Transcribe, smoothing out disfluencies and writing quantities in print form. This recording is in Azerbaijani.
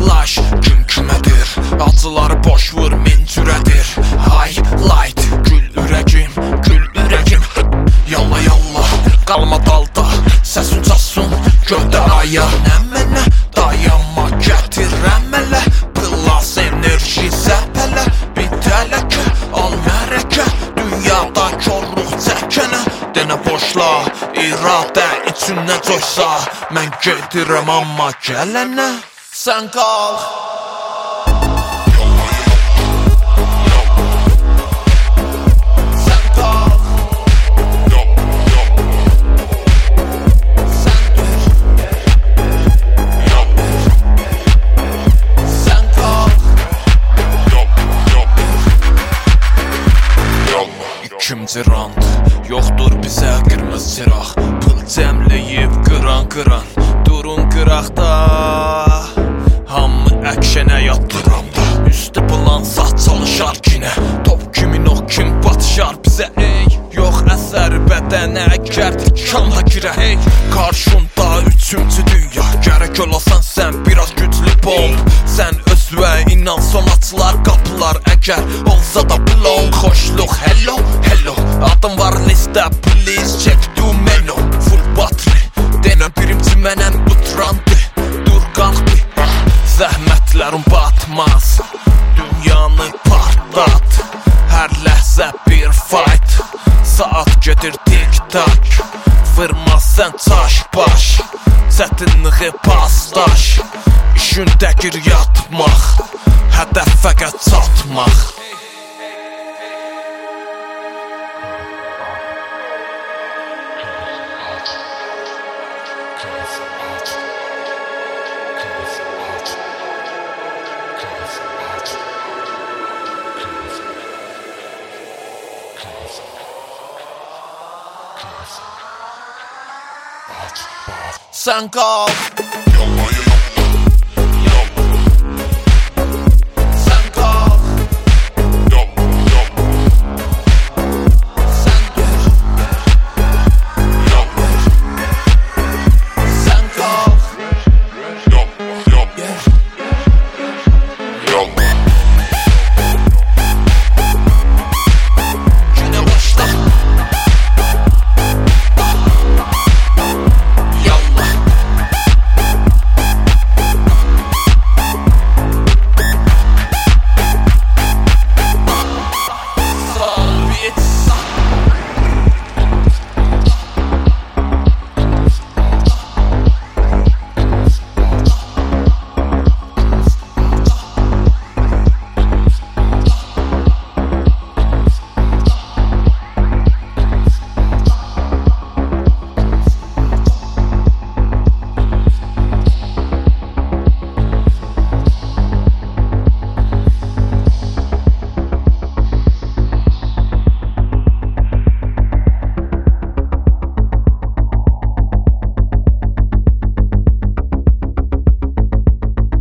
Laş kim kimədir? Acıları boş vur min cürədir. Highlight gül ürəgim Yalla yalla qalma dalda Səs ucasın göydə aya Nə mənə dayanma gətirəm elə Plus enerji səpələ Bir tələkə al mərəkə Dünyada korluq çəkənə Denə boşla iradə içindən coşsa Mən gedirəm amma gələnə Sən qal İkinci rand Yoxdur bizə qırmızı çıraq Pıl cəmləyib qıran Durun qıraqda Hamı əkşənə yatdıramda Üstü bulan saç çalışar kinə Top kimin o kim batışar bizə ey Yox əsər bədənə gərdik kanla girə hey Qarşında üçüncü dünya Gərək olasan sən biraz güclü bomb Sən özvə inan son açılar qapılar Əgər olsa da blow Xoşluq hello Adım var listə please check do menu Full battery Denə birimci mənəm utrandı Dur qalq bir Zəhmətlərim batmaz Dünyanı partlat Hər ləhzə bir fight Saat gedir tik-tak Vırmaz sən çaş baş Çətinliği pasdaş İşündəgir yatmaq Hədəf fəqət çatmaq Sən qal